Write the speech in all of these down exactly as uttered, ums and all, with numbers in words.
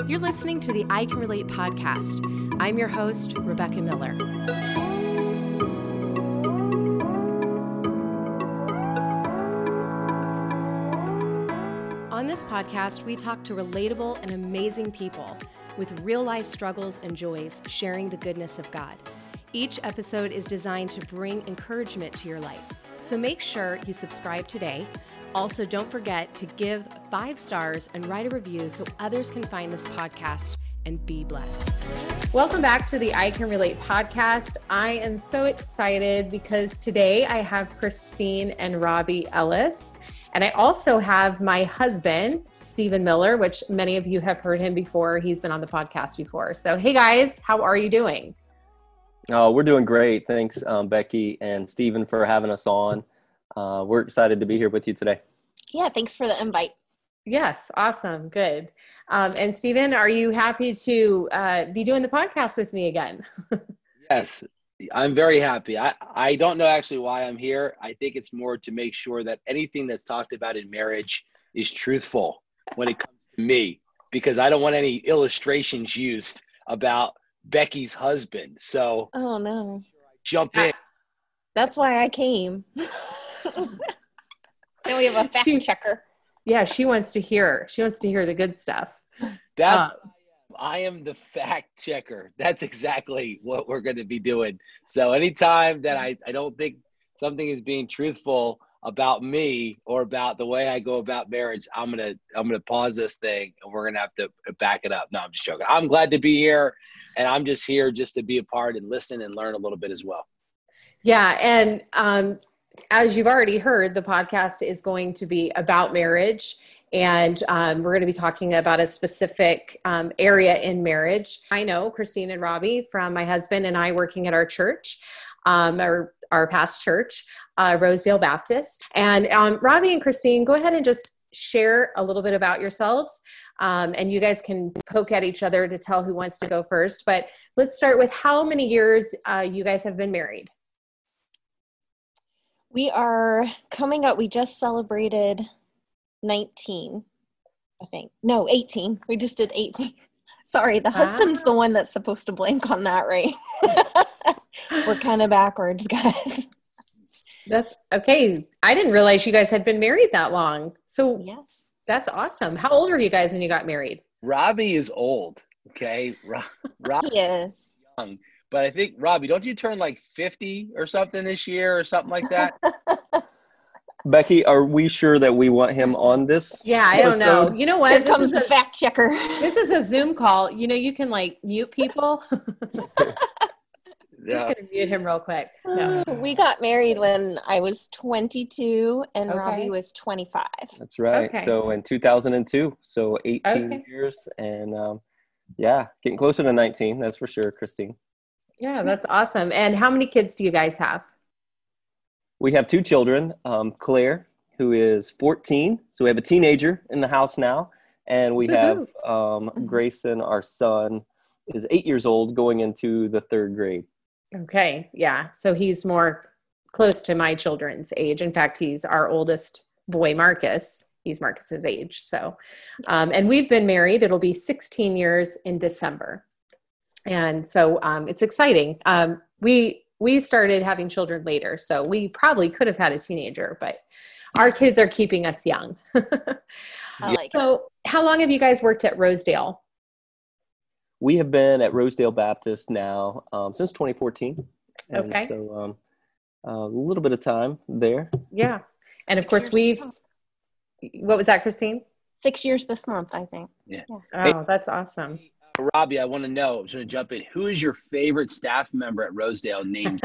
You're listening to the I Can Relate podcast. I'm your host, Rebecca Miller. On this podcast, we talk to relatable and amazing people with real-life struggles and joys, sharing the goodness of God. Each episode is designed to bring encouragement to your life. So make sure you subscribe today. Also, don't forget to give five stars and write a review so others can find this podcast and be blessed. Welcome back to the I Can Relate podcast. I am so excited because today I have Christine and Robbie Ellis. And I also have my husband, Stephen Miller, which many of you have heard him before. He's been on the podcast before. So, hey guys, how are you doing? Oh, we're doing great. Thanks, um, Becky and Stephen, for having us on. Uh, we're excited to be here with you today. Yeah, thanks for the invite. Yes, awesome. Good. Um, and Stephen, are you happy to uh, be doing the podcast with me again? Yes, I'm very happy. I, I don't know actually why I'm here. I think it's more to make sure that anything that's talked about in marriage is truthful when it comes to me, because I don't want any illustrations used about Becky's husband. So oh no, jump in. That's why I came. Then we have a fact she, checker. Yeah, she wants to hear. She wants to hear the good stuff. That's uh, I am the fact checker. That's exactly what we're going to be doing. So anytime that I, I don't think something is being truthful about me or about the way I go about marriage, I'm going to I'm going to pause this thing and we're going to have to back it up. No, I'm just joking. I'm glad to be here, and I'm just here just to be a part and listen and learn a little bit as well. Yeah, and um, as you've already heard, the podcast is going to be about marriage. And um, we're going to be talking about a specific um, area in marriage. I know Christine and Robbie from my husband and I working at our church, um, our, our past church, uh, Rosedale Baptist. And um, Robbie and Christine, go ahead and just share a little bit about yourselves. Um, and you guys can poke at each other to tell who wants to go first. But let's start with how many years uh, you guys have been married. We are coming up. We just celebrated nineteen, I think. No, eighteen. We just did eighteen. Sorry, the husband's the one that's supposed to blank on that, right? We're kind of backwards, guys. That's okay. I didn't realize you guys had been married that long. So yes, that's awesome. How old were you guys when you got married? Robbie is old, okay? Ro- Robbie he is young. But I think, Robbie, don't you turn like fifty or something this year or something like that? Becky, are we sure that we want him on this? Yeah, I don't know. You know what? Here This comes is the a, fact checker. This is a Zoom call. You know, you can like mute people. Yeah. Just gonna mute him real quick. No. We got married when I was twenty-two and Okay. Robbie was twenty-five. That's right. Okay. So in two thousand two, so eighteen Okay. years, and um, yeah, getting closer to nineteen, that's for sure, Christine. Yeah, that's awesome. And how many kids do you guys have? We have two children, um, Claire, who is fourteen. So we have a teenager in the house now. And we have um, Grayson, our son, is eight years old, going into the third grade. Okay. Yeah. So he's more close to my children's age. In fact, he's our oldest boy, Marcus. He's Marcus's age. So, um, and we've been married. It'll be sixteen years in December. And so um, it's exciting. Um, we we started having children later, so we probably could have had a teenager, but our kids are keeping us young. I like it. So how long have you guys worked at Rosedale? We have been at Rosedale Baptist now um, since twenty fourteen. And Okay. so um, a little bit of time there. Yeah. And of course we've, what was that, Christine? Six years this month, I think. Yeah. Oh, that's awesome. Robbie, I want to know, I'm just going to jump in. Who is your favorite staff member at Rosedale named?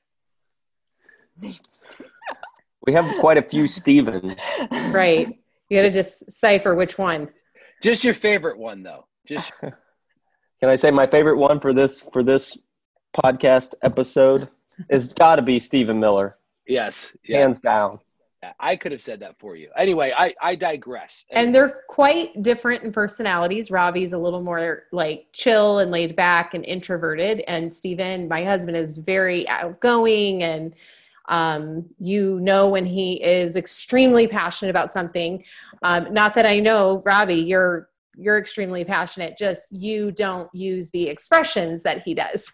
We have quite a few Stevens. Right. You got to decipher which one. Just your favorite one, though. Just Can I say my favorite one for this for this podcast episode is got to be Stephen Miller, yes. Yeah. hands down. I could have said that for you. Anyway, I, I digress. And they're quite different in personalities. Robbie's a little more like chill and laid back and introverted. And Stephen, my husband, is very outgoing. And um, you know when he is extremely passionate about something. Um, not that I know, Robbie, you're you're extremely passionate. Just you don't use the expressions that he does.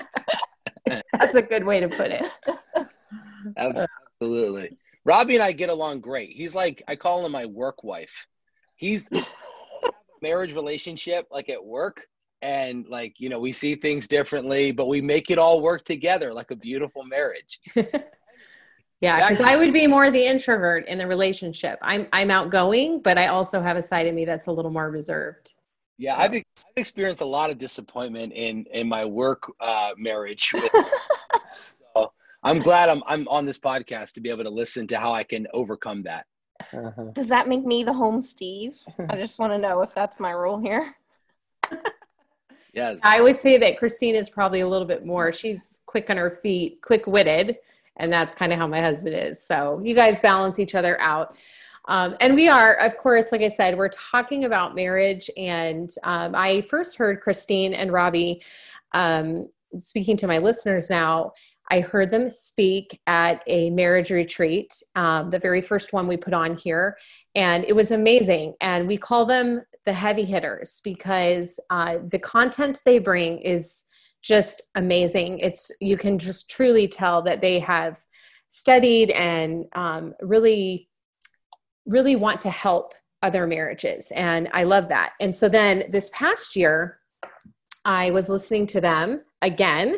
That's a good way to put it. Absolutely. Robbie and I get along great. He's like, I call him my work wife. He's a marriage relationship, like at work. And like, you know, we see things differently, but we make it all work together like a beautiful marriage. Yeah, because I would be more the introvert in the relationship. I'm I'm outgoing, but I also have a side of me that's a little more reserved. Yeah, so. I've, I've experienced a lot of disappointment in in my work uh, marriage. With, so I'm glad I'm I'm on this podcast to be able to listen to how I can overcome that. Uh-huh. Does that make me the home Steve? I just want to know if that's my role here. Yes. I would say that Christine is probably a little bit more. She's quick on her feet, quick-witted. And that's kind of how my husband is. So you guys balance each other out. Um, and we are, of course, like I said, we're talking about marriage. And um, I first heard Christine and Robbie um, speaking to my listeners now. I heard them speak at a marriage retreat, um, the very first one we put on here. And it was amazing. And we call them the heavy hitters because uh, the content they bring is just amazing. It's, you can just truly tell that they have studied and um, really, really want to help other marriages. And I love that. And so then this past year, I was listening to them again.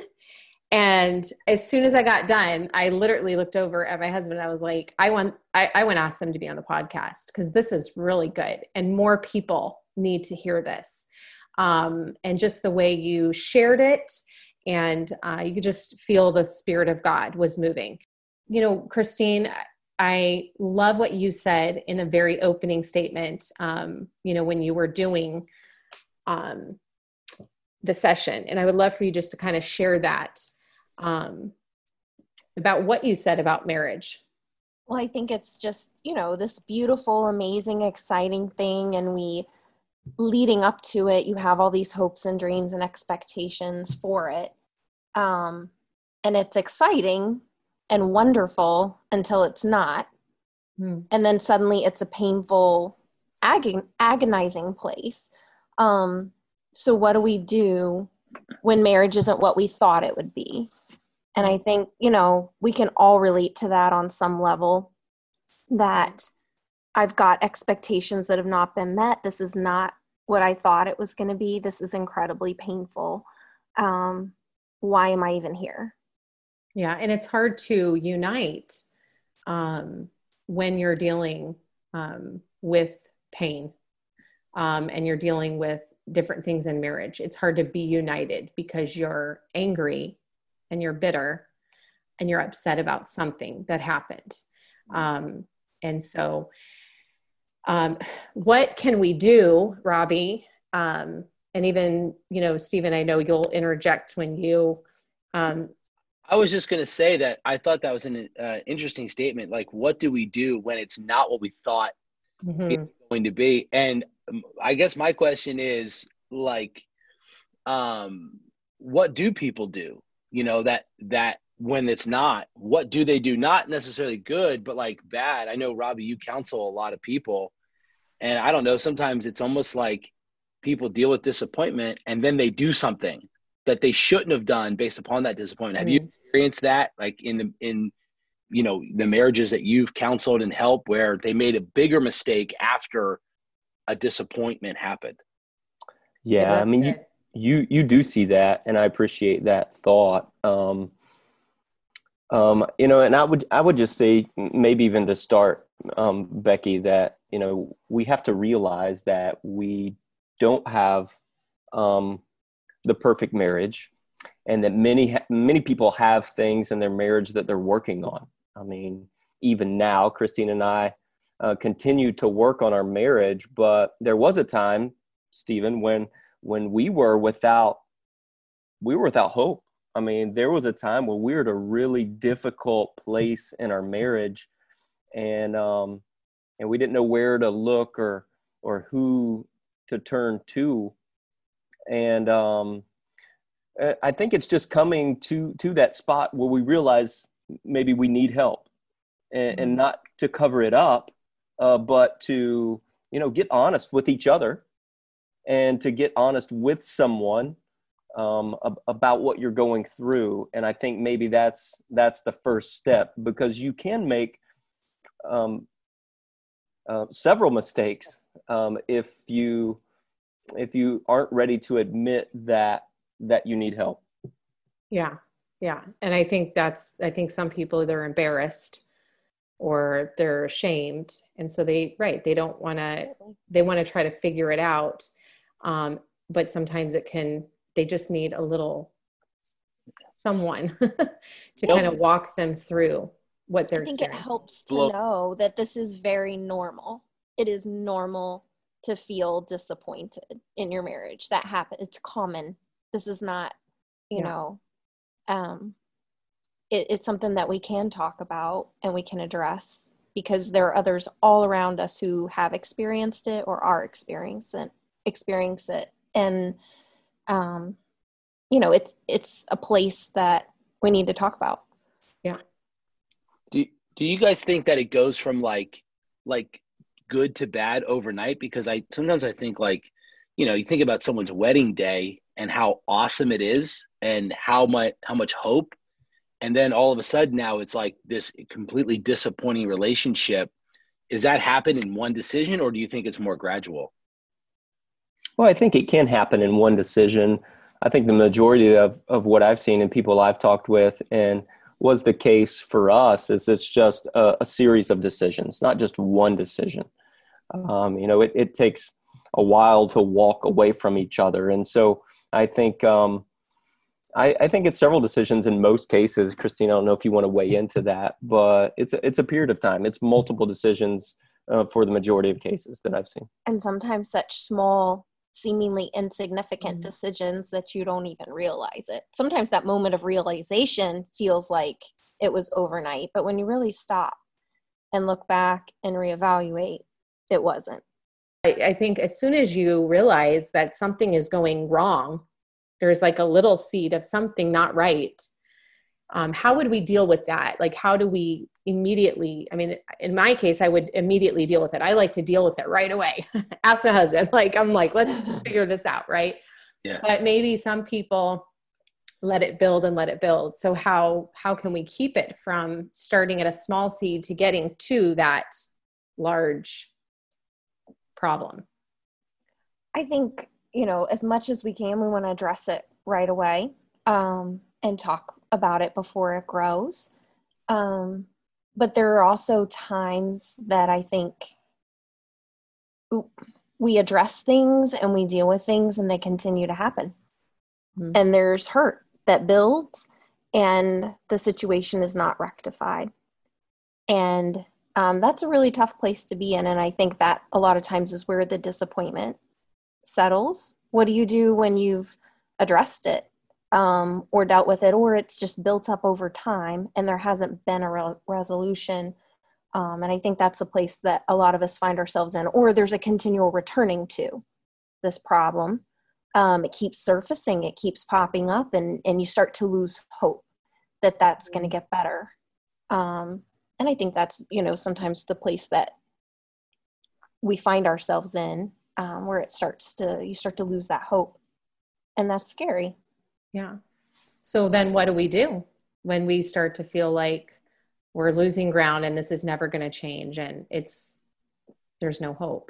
And as soon as I got done, I literally looked over at my husband. And I was like, I want, I, I want to ask them to be on the podcast because this is really good. And more people need to hear this. Um, and just the way you shared it, and uh, you could just feel the Spirit of God was moving. You know, Christine, I love what you said in the very opening statement, um, you know, when you were doing um, the session. And I would love for you just to kind of share that um, about what you said about marriage. Well, I think it's just, you know, this beautiful, amazing, exciting thing. And we, leading up to it, you have all these hopes and dreams and expectations for it. Um, and it's exciting and wonderful until it's not. Hmm. And then suddenly it's a painful, agon- agonizing place. Um, so what do we do when marriage isn't what we thought it would be? And I think, you know, we can all relate to that on some level, that I've got expectations that have not been met. This is not what I thought it was going to be. This is incredibly painful. Um, why am I even here? Yeah. And it's hard to unite um, when you're dealing um, with pain um, and you're dealing with different things in marriage. It's hard to be united because you're angry and you're bitter and you're upset about something that happened. Um, and so Um, what can we do, Robbie? Um, and even, you know, Stephen, I know you'll interject when you, um, I was just going to say that I thought that was an uh, interesting statement. Like, what do we do when it's not what we thought mm-hmm. it's going to be? And um, I guess my question is like, um, what do people do? You know, that, that when it's not, what do they do? Not necessarily good, but like bad. I know, Robbie, you counsel a lot of people, and I don't know, sometimes it's almost like people deal with disappointment and then they do something that they shouldn't have done based upon that disappointment. Mm-hmm. Have you experienced that, like in the, in, you know, the marriages that you've counseled and helped, where they made a bigger mistake after a disappointment happened? Yeah. yeah I mean, you, you, you do see that, and I appreciate that thought. Um, Um, you know, and I would, I would just say maybe even to start, um, Becky, that, you know, we have to realize that we don't have, um, the perfect marriage, and that many, many people have things in their marriage that they're working on. I mean, even now, Christine and I, uh, continue to work on our marriage, but there was a time, Stephen, when, when we were without, we were without hope. I mean, there was a time where we were at a really difficult place in our marriage, and um, and we didn't know where to look or or who to turn to. And um, I think it's just coming to to that spot where we realize maybe we need help, and, mm-hmm. and not to cover it up, uh, but to, you know, get honest with each other and to get honest with someone um, ab- about what you're going through. And I think maybe that's that's the first step, because you can make um, uh, several mistakes um, if you if you aren't ready to admit that that you need help. Yeah. Yeah. And I think that's, I think some people, they're embarrassed or they're ashamed. And so they, right. They don't want to, they want to try to figure it out. Um, but sometimes it can, they just need a little someone to Well, kind of walk them through what they're I think experiencing. it helps to Well- know that this is very normal. It is normal to feel disappointed in your marriage. That happens. It's common. This is not, you Yeah. know, um, it, it's something that we can talk about and we can address, because there are others all around us who have experienced it or are experiencing experience it. And, um, you know, it's, it's a place that we need to talk about. Yeah. Do do you guys think that it goes from like like good to bad overnight? Because I sometimes I think like, you know, you think about someone's wedding day and how awesome it is and how much how much hope, and then all of a sudden now it's like this completely disappointing relationship. Does that happen in one decision, or do you think it's more gradual? Well, I think it can happen in one decision. I think the majority of, of what I've seen and people I've talked with, and was the case for us, is it's just a, a series of decisions, not just one decision. Um, you know, it, it takes a while to walk away from each other. And so I think, um, I, I think it's several decisions in most cases. Christine, I don't know if you want to weigh into that, but it's a, it's a period of time. It's multiple decisions uh, for the majority of cases that I've seen. And sometimes such small, seemingly insignificant Mhm. decisions that you don't even realize it. Sometimes that moment of realization feels like it was overnight, but when you really stop and look back and reevaluate, it wasn't. I, I think as soon as you realize that something is going wrong, there's like a little seed of something not right. Um, how would we deal with that? Like, how do we immediately, I mean, in my case, I would immediately deal with it. I like to deal with it right away. Ask my husband, like, I'm like, let's figure this out. Right. Yeah. But maybe some people let it build and let it build. So how, how can we keep it from starting at a small seed to getting to that large problem? I think, you know, as much as we can, we want to address it right away, um, and talk about it before it grows. Um, but there are also times that I think we address things and we deal with things and they continue to happen. Mm-hmm. And there's hurt that builds and the situation is not rectified. And um, that's a really tough place to be in. And I think that a lot of times is where the disappointment settles. What do you do when you've addressed it um, or dealt with it, or it's just built up over time and there hasn't been a re- resolution? Um, and I think that's a place that a lot of us find ourselves in, or there's a continual returning to this problem. Um, it keeps surfacing, it keeps popping up, and, and you start to lose hope that that's going to get better. Um, and I think that's, you know, sometimes the place that we find ourselves in, um, where it starts to, you start to lose that hope. And that's scary. Yeah. So then what do we do when we start to feel like we're losing ground and this is never going to change and it's, there's no hope?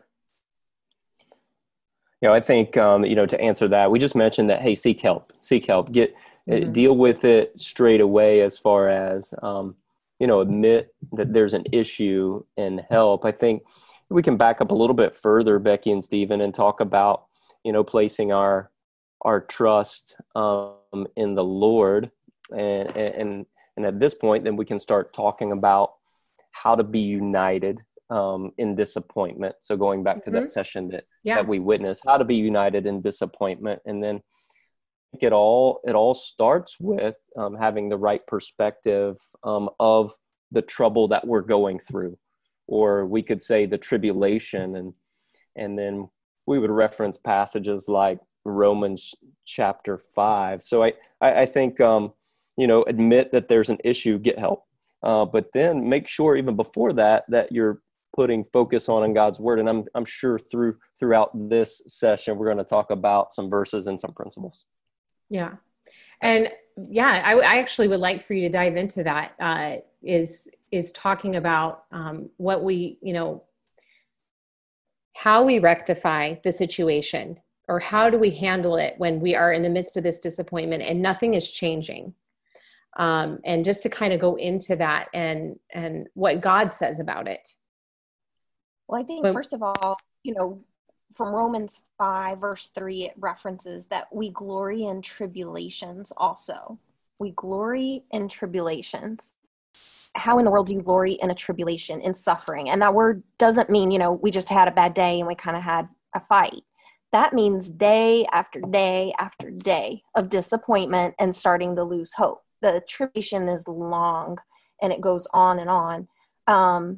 You know, I think, um, you know, to answer that, we just mentioned that, hey, seek help, seek help, get, mm-hmm. uh, deal with it straight away, as far as, um, you know, admit that there's an issue and help. I think we can back up a little bit further, Becky and Stephen, and talk about, you know, placing our, our trust um, in the Lord. And, and, and at this point, then we can start talking about how to be united um, in disappointment. So going back to mm-hmm. that session that, yeah. that we witnessed, how to be united in disappointment. And then I think it all, it all starts with um, having the right perspective um, of the trouble that we're going through, or we could say the tribulation. And, and then we would reference passages like Romans chapter five. So I, I, I think, um, you know, admit that there's an issue, get help. Uh, but then make sure even before that, that you're putting focus on in God's word. And I'm I'm sure through throughout this session, we're going to talk about some verses and some principles. Yeah. And yeah, I, I actually would like for you to dive into that, uh, is, is talking about um, what we, you know, how we rectify the situation, or how do we handle it when we are in the midst of this disappointment and nothing is changing. Um, and just to kind of go into that and, and what God says about it. Well, I think But, first of all, you know, from Romans five, verse three, it references that we glory in tribulations also. We glory in tribulations. How in the world do you glory in a tribulation, in suffering? And that word doesn't mean, you know, we just had a bad day and we kind of had a fight. That means day after day after day of disappointment and starting to lose hope. The tribulation is long and it goes on and on. Um,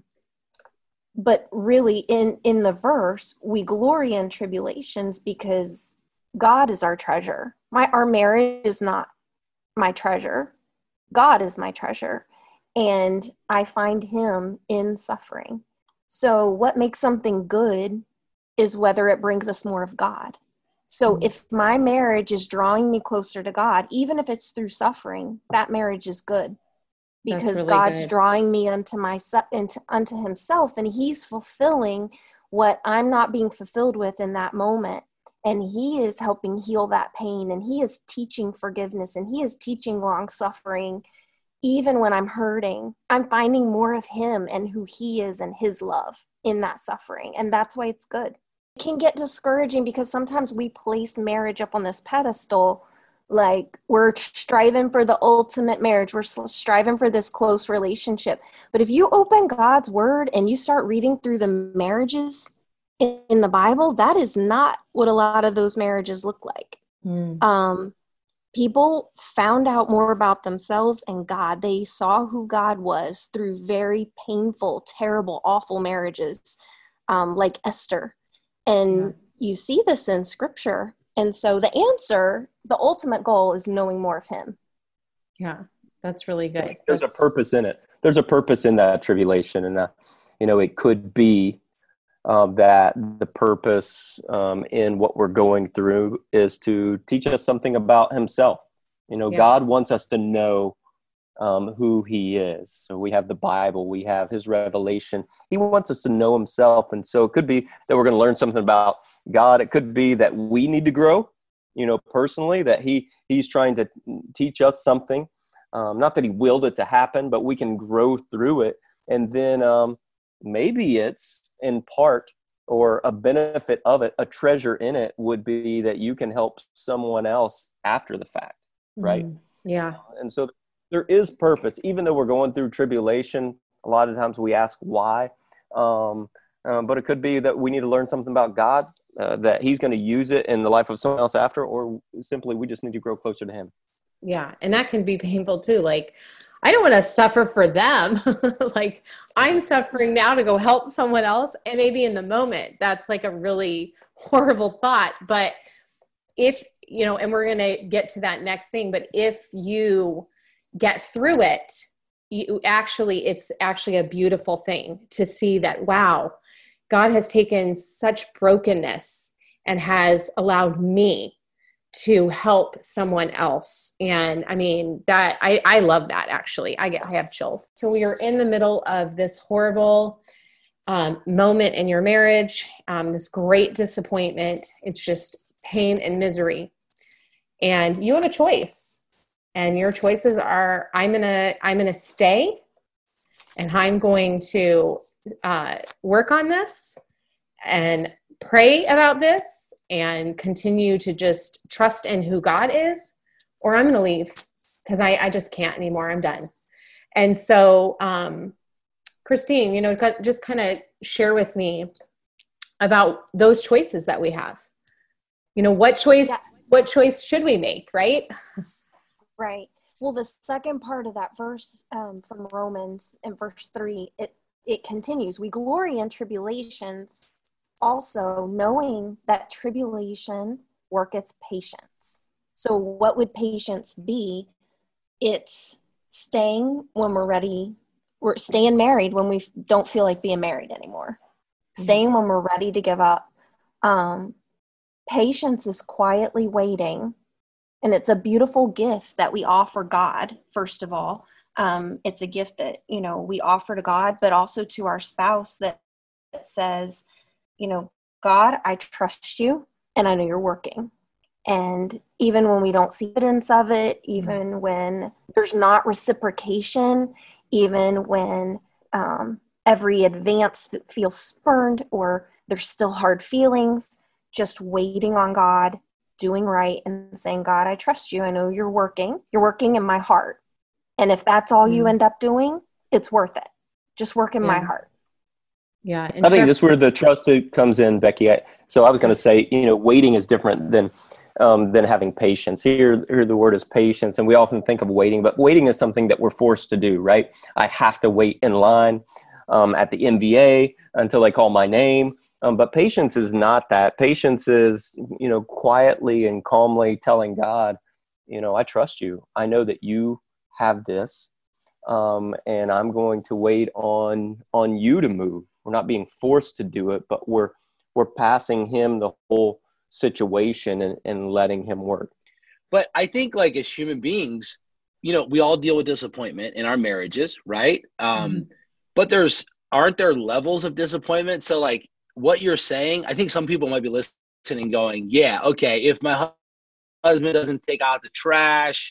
But really, in, in the verse, we glory in tribulations because God is our treasure. My Our marriage is not my treasure. God is my treasure. And I find him in suffering. So what makes something good is whether it brings us more of God. So mm-hmm. if my marriage is drawing me closer to God, even if it's through suffering, that marriage is good. Because really God's good. Drawing me unto my into unto himself, and he's fulfilling what I'm not being fulfilled with in that moment. And he is helping heal that pain, and he is teaching forgiveness, and he is teaching long suffering. Even when I'm hurting, I'm finding more of him and who he is and his love in that suffering. And that's why it's good. It can get discouraging because sometimes we place marriage up on this pedestal. Like we're striving for the ultimate marriage. We're striving for this close relationship. But if you open God's word and you start reading through the marriages in the Bible, that is not what a lot of those marriages look like. Mm. Um, people found out more about themselves and God. They saw who God was through very painful, terrible, awful marriages, um, like Esther. And yeah. you see this in scripture. And so the answer, the ultimate goal is knowing more of him. Yeah, that's really good. There's that's... a purpose in it. There's a purpose in that tribulation. And, uh, you know, it could be um, that the purpose um, in what we're going through is to teach us something about himself. You know, yeah. God wants us to know um, who he is. So we have the Bible, we have his revelation. He wants us to know himself. And so it could be that we're going to learn something about God. It could be that we need to grow, you know, personally, that he he's trying to teach us something. Um, not that he willed it to happen, but we can grow through it. And then um, maybe it's in part or a benefit of it, a treasure in it would be that you can help someone else after the fact, right? Mm, yeah. Uh, and so there is purpose, even though we're going through tribulation. A lot of times we ask why, um, um, but it could be that we need to learn something about God, uh, that he's going to use it in the life of someone else after, or simply we just need to grow closer to him. Yeah. And that can be painful too. Like, I don't want to suffer for them. Like I'm suffering now to go help someone else. And maybe in the moment, that's like a really horrible thought. But if, you know, and we're going to get to that next thing, but if you get through it, you actually, it's actually a beautiful thing to see that, wow, God has taken such brokenness and has allowed me to help someone else. And I mean, that I, I love that actually. I get, I have chills. So we are in the middle of this horrible um, moment in your marriage, um, this great disappointment. It's just pain and misery. And you have a choice. And your choices are, I'm going to, I'm going to stay and I'm going to uh, work on this and pray about this and continue to just trust in who God is, or I'm going to leave because I, I just can't anymore. I'm done. And so, um, Christine, you know, just kind of share with me about those choices that we have. You know, what choice, yes. what choice should we make, right? Right. Well, the second part of that verse um, from Romans in verse three, it, it continues. We glory in tribulations, also knowing that tribulation worketh patience. So what would patience be? It's staying when we're ready, we're staying married when we don't feel like being married anymore. Staying when we're ready to give up. Um, patience is quietly waiting. And it's a beautiful gift that we offer God, first of all. Um, it's a gift that, you know, we offer to God, but also to our spouse that, that says, you know, God, I trust you and I know you're working. And even when we don't see evidence of it, even when there's not reciprocation, even when um, every advance feels spurned or there's still hard feelings, just waiting on God, doing right and saying, God, I trust you. I know you're working. You're working in my heart. And if that's all mm. you end up doing, it's worth it. Just work in yeah. my heart. Yeah. I think this is where the trust comes in, Becky. I, so I was going to say, you know, waiting is different than um, than having patience. Here, here the word is patience, and we often think of waiting, but waiting is something that we're forced to do, right? I have to wait in line um, at the M V A until they call my name. Um, but patience is not that. Patience is, you know, quietly and calmly telling God, you know, I trust you. I know that you have this, um, and I'm going to wait on on you to move. We're not being forced to do it, but we're we're passing him the whole situation and, and letting him work. But I think, like, as human beings, you know, we all deal with disappointment in our marriages, right? Um, mm-hmm. But there's aren't there levels of disappointment? So, like, what you're saying, I think some people might be listening going, yeah, okay, if my husband doesn't take out the trash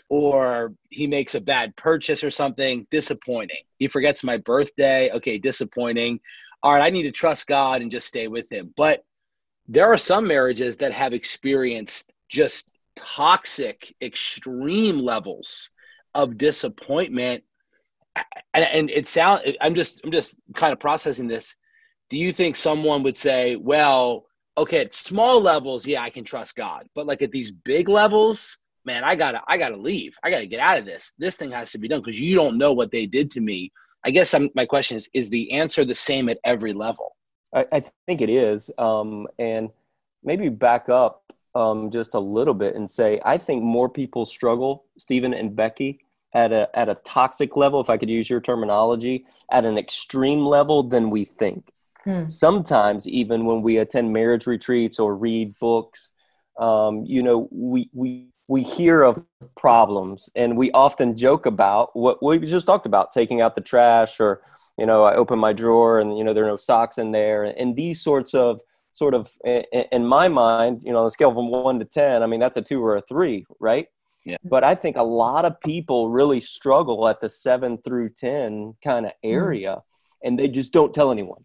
or he makes a bad purchase or something, disappointing. He forgets my birthday, okay, disappointing. All right, I need to trust God and just stay with him. But there are some marriages that have experienced just toxic, extreme levels of disappointment. And, and it sounds, I'm just, I'm just kind of processing this. Do you think someone would say, well, okay, at small levels, yeah, I can trust God. But like at these big levels, man, I gotta, I gotta leave. I gotta get out of this. This thing has to be done because you don't know what they did to me. I guess I'm, my question is, is the answer the same at every level? I, I think it is. Um, and maybe back up um, just a little bit and say, I think more people struggle, Stephen and Becky, at a at a toxic level, if I could use your terminology, at an extreme level than we think. Hmm. Sometimes even when we attend marriage retreats or read books, um, you know, we, we, we hear of problems and we often joke about what we just talked about, taking out the trash or, you know, I open my drawer and, you know, there are no socks in there. And these sorts of sort of, in my mind, you know, on a scale from one to ten, I mean, that's a two or a three, right? Yeah. But I think a lot of people really struggle at the seven through ten kind of area mm. and they just don't tell anyone.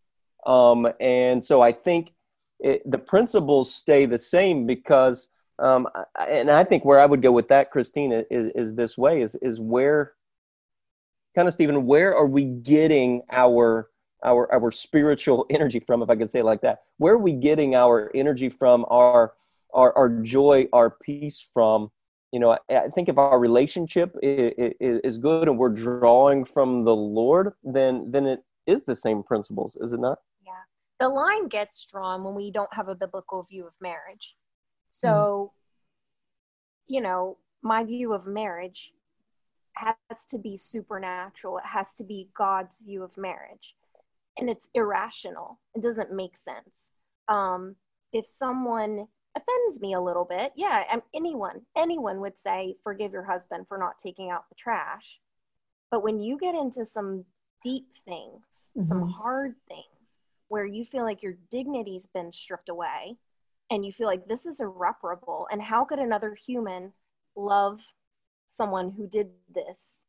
Um, and so I think it, the principles stay the same because, um, and I think where I would go with that, Christina, is, is this way, is, is where, kind of, Stephen, where are we getting our, our, our spiritual energy from, if I could say it like that? Where are we getting our energy from, our, our, our joy, our peace from? You know, I think if our relationship is, is good and we're drawing from the Lord, then, then it is the same principles, is it not? Yeah. The line gets drawn when we don't have a biblical view of marriage. So, mm. you know, my view of marriage has to be supernatural. It has to be God's view of marriage. And it's irrational. It doesn't make sense. Um, if someone offends me a little bit, yeah, I'm, anyone, anyone would say, forgive your husband for not taking out the trash. But when you get into some deep things, mm-hmm. some hard things, where you feel like your dignity's been stripped away, and you feel like this is irreparable, and how could another human love someone who did this,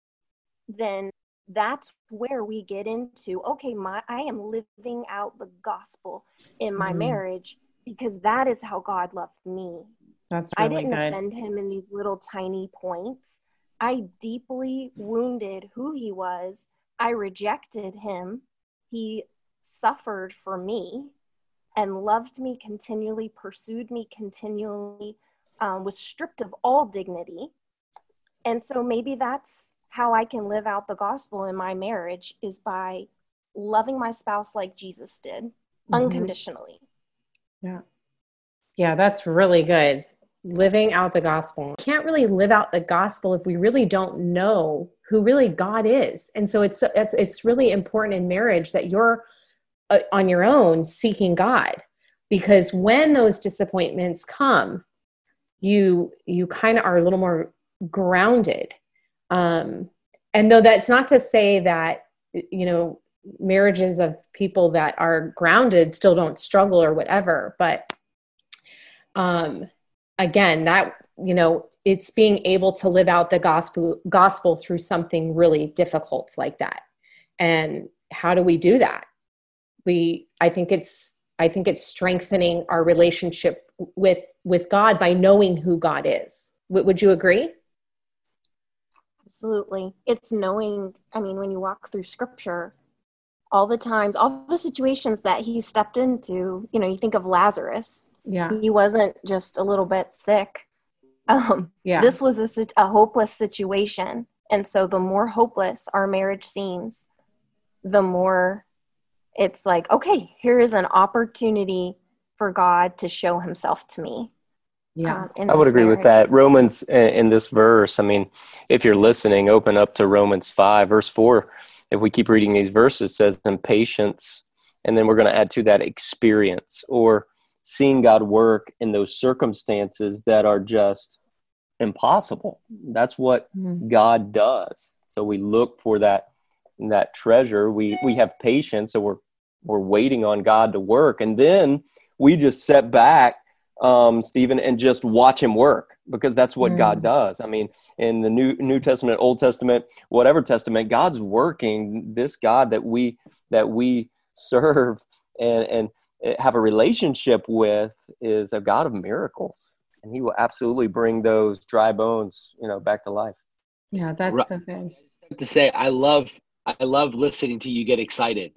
then that's where we get into, okay, my I am living out the gospel in my mm. marriage because that is how God loved me. That's really I didn't good. offend him in these little tiny points. I deeply wounded who he was. I rejected him. He suffered for me and loved me continually, pursued me continually, um, was stripped of all dignity. And so maybe that's how I can live out the gospel in my marriage, is by loving my spouse like Jesus did, mm-hmm. unconditionally. Yeah. Yeah, that's really good. living out the gospel. We can't really live out the gospel if we really don't know who really God is. And so it's it's it's really important in marriage that you're uh, on your own seeking God, because when those disappointments come, you you kind of are a little more grounded. Um, and though that's not to say that, you know, marriages of people that are grounded still don't struggle or whatever, but um, again, that, you know, it's being able to live out the gospel gospel through something really difficult like that. And how do we do that? We, I think it's, I think it's strengthening our relationship with, with God by knowing who God is. W- would you agree? Absolutely. It's knowing, I mean, when you walk through scripture, all the times, all the situations that he stepped into, you know, you think of Lazarus. Yeah. He wasn't just a little bit sick. Um, Yeah. This was a, sit- a hopeless situation. And so the more hopeless our marriage seems, the more it's like, okay, here is an opportunity for God to show himself to me. Yeah. um, I would this agree with marriage. that. Romans in in this verse, I mean, if you're listening, open up to Romans five, verse four. If we keep reading these verses, it says, and patience, and then we're going to add to that experience, or seeing God work in those circumstances that are just impossible. That's what Mhm. God does. So we look for that that treasure. We we have patience, so we're we're waiting on God to work, and then we just sit back, um, Stephen, and just watch him work, because that's what Mm. God does. I mean, in the New New Testament, Old Testament, whatever testament, God's working. This God that we that we serve and and have a relationship with is a God of miracles, and He will absolutely bring those dry bones, you know, back to life. Yeah, that's Right. so good. I have to say, I love, I love listening to you get excited.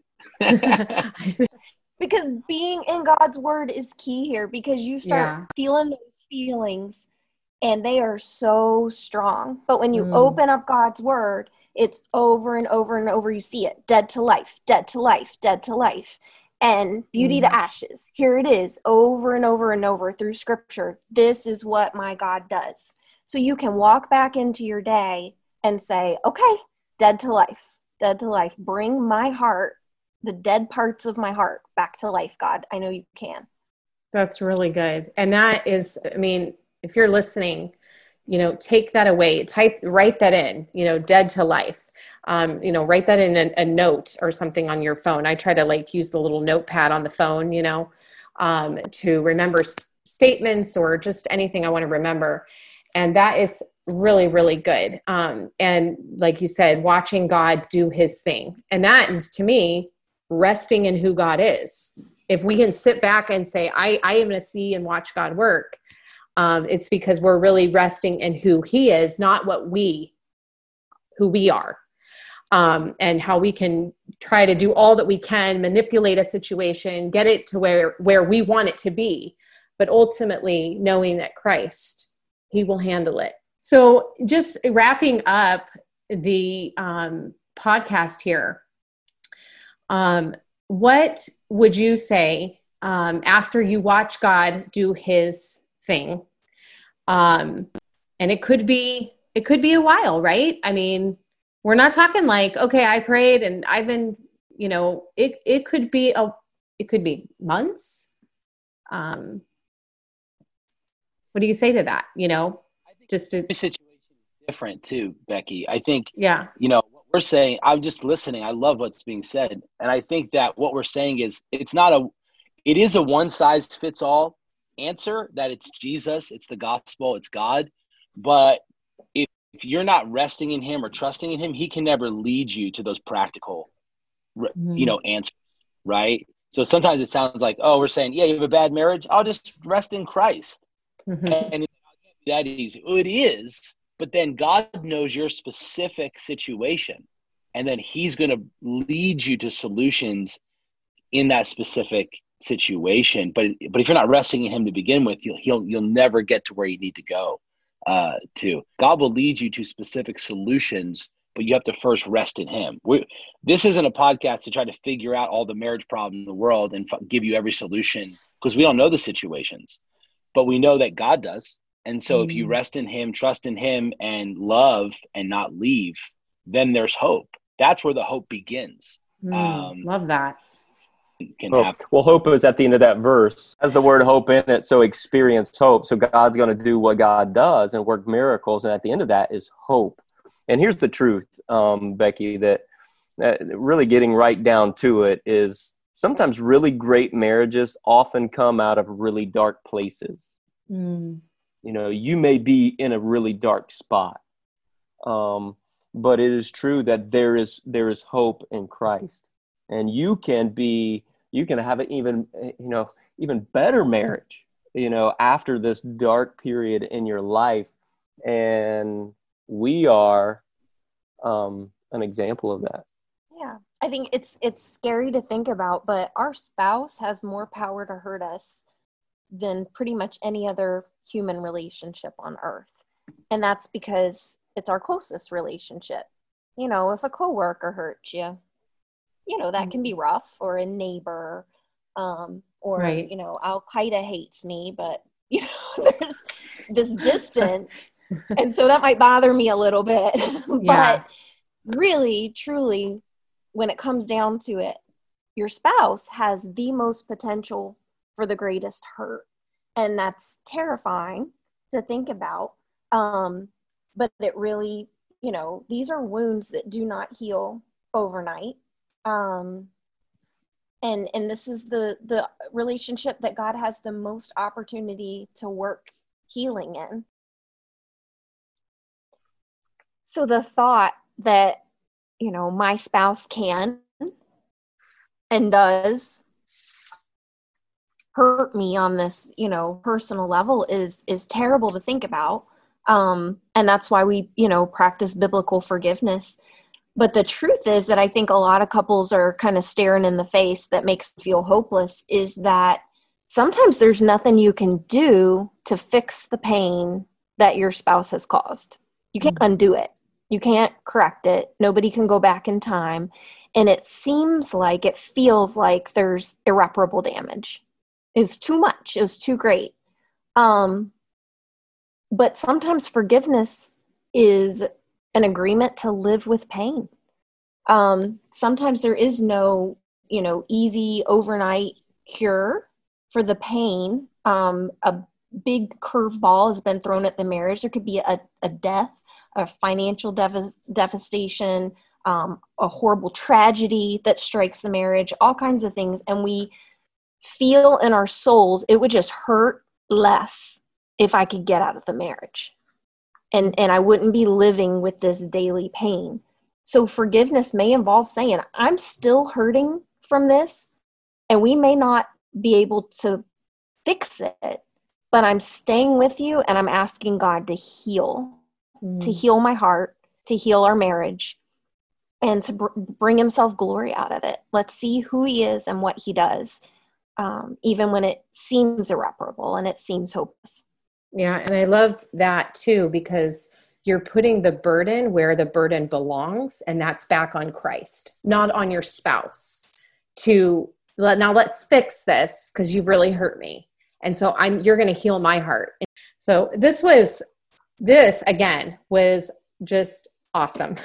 Because being in God's word is key here, because you start Yeah. feeling those feelings and they are so strong. But when you Mm. open up God's word, it's over and over and over. You see it, dead to life, dead to life, dead to life, and beauty Mm. to ashes. Here it is, over and over and over through scripture. This is what my God does. So you can walk back into your day and say, okay, dead to life, dead to life. Bring my heart, the dead parts of my heart, back to life, God. I know you can. That's really good. And that is, I mean, if you're listening, you know, take that away, type, write that in, you know, dead to life. Um, you know, write that in a, a note or something on your phone. I try to like use the little notepad on the phone, you know, um, to remember s- statements or just anything I want to remember. And that is really, really good. Um, and like you said, watching God do his thing. And that is, to me, resting in who God is. If we can sit back and say, I, I am going to see and watch God work, um, it's because we're really resting in who he is, not what we, who we are, um, and how we can try to do all that we can, manipulate a situation, get it to where, where we want it to be. But ultimately knowing that Christ, he will handle it. So just wrapping up the um, podcast here, um, what would you say um, after you watch God do his thing? Um, and it could be, it could be a while, right? I mean, we're not talking like, okay, I prayed and I've been, you know, it, it could be a, it could be months. Um, what do you say to that? You know, just to, Every situation is different too, Becky. I think, yeah, you know, what we're saying, I'm just listening. I love what's being said. And I think that what we're saying is it's not a, it is a one size fits all answer, that it's Jesus, it's the gospel, it's God. But if, if you're not resting in him or trusting in him, he can never lead you to those practical, you know, answers, right? So sometimes it sounds like, oh, we're saying, yeah, you have a bad marriage, I'll just rest in Christ. mm-hmm. And that easy. It is, but then God knows your specific situation, and then he's going to lead you to solutions in that specific situation. But but if you're not resting in him to begin with, you'll he'll you'll never get to where you need to go uh, to. God will lead you to specific solutions, but you have to first rest in him. We, this isn't a podcast to try to figure out all the marriage problems in the world and f- give you every solution, because we don't know the situations, but we know that God does. And so if you rest in him, trust in him, and love and not leave, then there's hope. That's where the hope begins. Mm, Um, love that. Can well, have well, hope is at the end of that verse. Has the word hope in it, so experience hope. So God's going to do what God does and work miracles, and at the end of that is hope. And here's the truth, um, Becky, that, that really getting right down to it is sometimes really great marriages often come out of really dark places. Mm. You know, you may be in a really dark spot, um, but it is true that there is there is hope in Christ, and you can be you can have an even you know even better marriage, you know, after this dark period in your life, and we are um, an example of that. Yeah, I think it's it's scary to think about, but our spouse has more power to hurt us than pretty much any other human relationship on earth. And that's because it's our closest relationship. You know, if a coworker hurts you, you know, that can be rough, or a neighbor, um, or, Right. you know, Al-Qaeda hates me, but, you know, there's this distance. And so that might bother me a little bit. Yeah. But really, truly, when it comes down to it, your spouse has the most potential for the greatest hurt. And that's terrifying to think about. Um, but it really, you know, these are wounds that do not heal overnight. Um, and, and this is the, the relationship that God has the most opportunity to work healing in. So the thought that, you know, my spouse can and does hurt me on this, you know, personal level is, is terrible to think about. Um, and that's why we, you know, practice biblical forgiveness. But the truth is that I think a lot of couples are kind of staring in the face that makes them feel hopeless, is that sometimes there's nothing you can do to fix the pain that your spouse has caused. You can't undo it. You can't correct it. Nobody can go back in time. And it seems like, it feels like there's irreparable damage. It was too much. It was too great. Um, but sometimes forgiveness is an agreement to live with pain. Um, sometimes there is no, you know, easy overnight cure for the pain. Um, a big curveball has been thrown at the marriage. There could be a, a death, a financial dev- devastation, um, a horrible tragedy that strikes the marriage, all kinds of things. And we feel in our souls, it would just hurt less if I could get out of the marriage. And, and I wouldn't be living with this daily pain. So forgiveness may involve saying, I'm still hurting from this, and we may not be able to fix it, but I'm staying with you, and I'm asking God to heal, mm. to heal my heart, to heal our marriage, and to br- bring himself glory out of it. Let's see who he is and what he does, um, even when it seems irreparable and it seems hopeless. Yeah, and I love that too, because you're putting the burden where the burden belongs, and that's back on Christ, not on your spouse. To let, now let's fix this because you've really hurt me, and so I'm you're going to heal my heart. So this was this again was just awesome.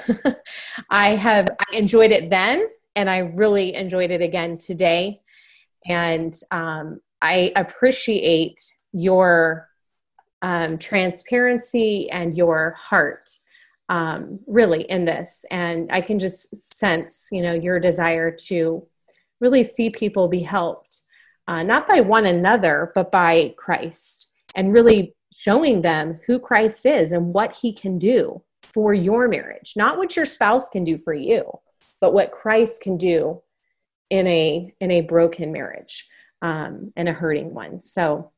I have I enjoyed it then, and I really enjoyed it again today, and um, I appreciate your Um, transparency and your heart, um, really in this. And I can just sense, you know, your desire to really see people be helped, uh, not by one another, but by Christ, and really showing them who Christ is and what he can do for your marriage, not what your spouse can do for you, but what Christ can do in a, in a broken marriage, um, and a hurting one. So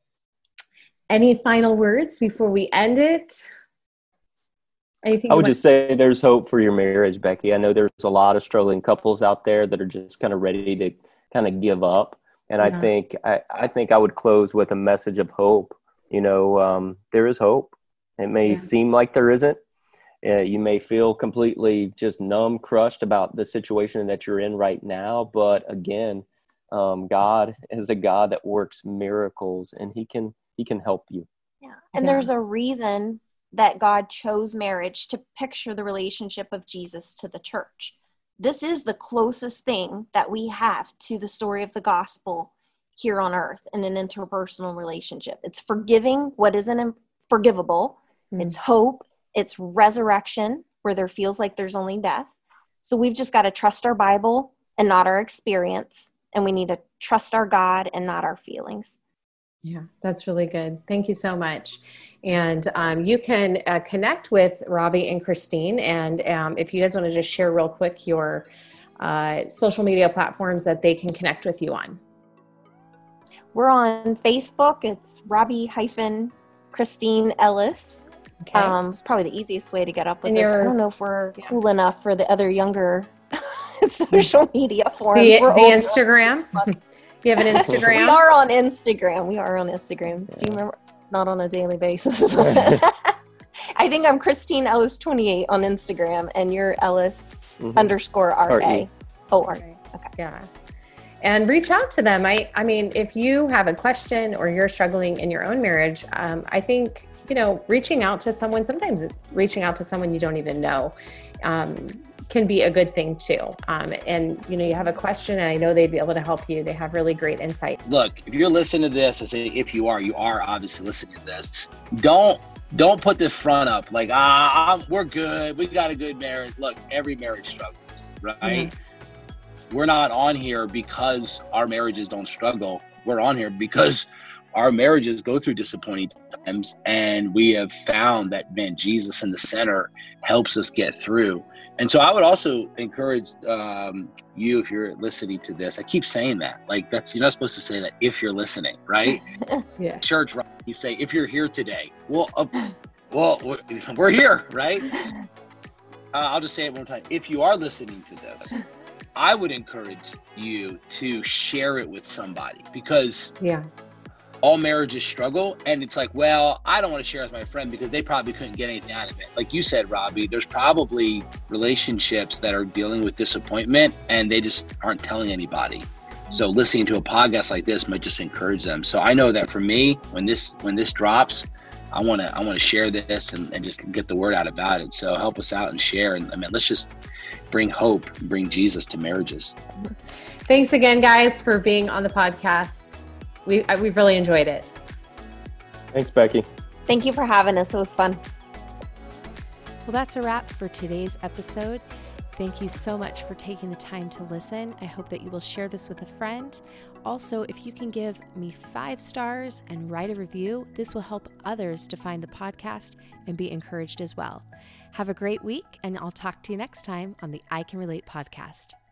any final words before we end it? Anything I would want- just say there's hope for your marriage, Becky. I know there's a lot of struggling couples out there that are just kind of ready to kind of give up. And yeah. I think I, I think I would close with a message of hope. You know, um, there is hope. It may yeah. seem like there isn't. Uh, you may feel completely just numb, crushed about the situation that you're in right now. But again, um, God is a God that works miracles, and he can He can help you. Yeah. And Yeah. there's a reason that God chose marriage to picture the relationship of Jesus to the church. This is the closest thing that we have to the story of the gospel here on earth in an interpersonal relationship. It's forgiving what isn't forgivable. Mm. It's hope. It's resurrection where there feels like there's only death. So we've just got to trust our Bible and not our experience. And we need to trust our God and not our feelings. Yeah, that's really good. Thank you so much. And um, you can uh, connect with Robbie and Christine. And um, if you guys want to just share real quick your uh, social media platforms that they can connect with you on. We're on Facebook. It's Robbie hyphen Christine Ellis. Okay. Um, it's probably the easiest way to get up with and this. I don't know if we're yeah. cool enough for the other younger social media forums. The, we're the Instagram. You have an Instagram? We are on Instagram. We are on Instagram. Yeah. Do you remember? Not on a daily basis. I think I'm Christine Ellis twenty-eight on Instagram, and you're Ellis mm-hmm. underscore R A. Oh, R A. Okay. Yeah. And reach out to them. I, I mean, if you have a question or you're struggling in your own marriage, um, I think, you know, reaching out to someone, sometimes it's reaching out to someone you don't even know, um, can be a good thing too. Um, and, you know, you have a question and I know they'd be able to help you. They have really great insight. Look, if you're listening to this, I say, if you are, you are obviously listening to this. Don't, don't put this front up like, ah, I'm, we're good. We got a good marriage. Look, every marriage struggles, right? Mm-hmm. We're not on here because our marriages don't struggle. We're on here because our marriages go through disappointing times, and we have found that, man, Jesus in the center helps us get through. And so I would also encourage um, you, if you're listening to this, I keep saying that, like that's, you're not supposed to say that if you're listening, right? Yeah. Church, right? You say, if you're here today, well, uh, well, we're here, right? Uh, I'll just say it one more time. If you are listening to this, I would encourage you to share it with somebody, because yeah. all marriages struggle. And it's like, well, I don't want to share it with my friend because they probably couldn't get anything out of it. Like you said, Robbie, there's probably relationships that are dealing with disappointment and they just aren't telling anybody. So listening to a podcast like this might just encourage them. So I know that for me, when this when this drops, I want to I want to share this and, and just get the word out about it. So help us out and share. And I mean, let's just bring hope, bring Jesus to marriages. Thanks again, guys, for being on the podcast. We, we've really enjoyed it. Thanks, Becky. Thank you for having us. It was fun. Well, that's a wrap for today's episode. Thank you so much for taking the time to listen. I hope that you will share this with a friend. Also, if you can give me five stars and write a review, this will help others to find the podcast and be encouraged as well. Have a great week, and I'll talk to you next time on the I Can Relate podcast.